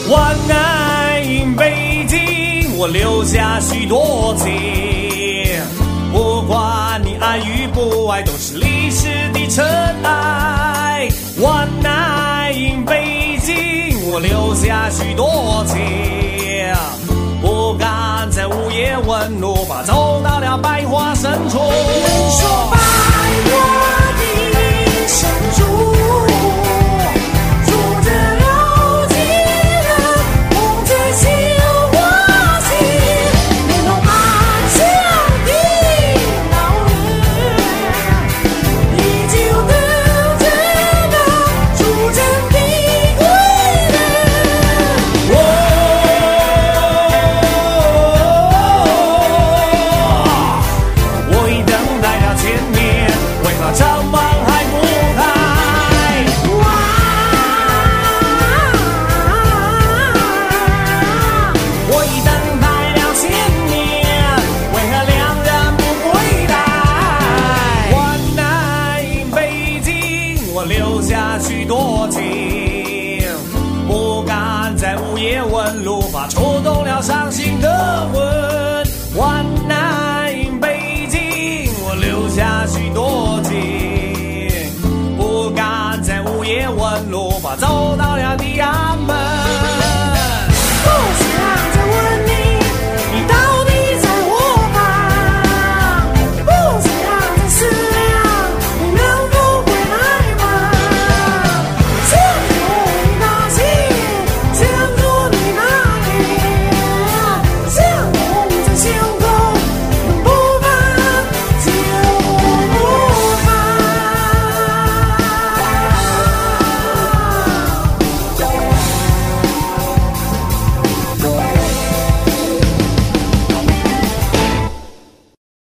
万爱in北京，我留下许多情。不管你爱与不爱，都是历史的尘埃。万爱in北京，我留下许多情。不敢在午夜问路，吧走到了百花深处。 人说百花的深处。 留下许多情，不敢在午夜问路，怕触动了伤心的魂。万难 in 北京，我留下许多情，不敢在午夜问路，怕走到了地安门。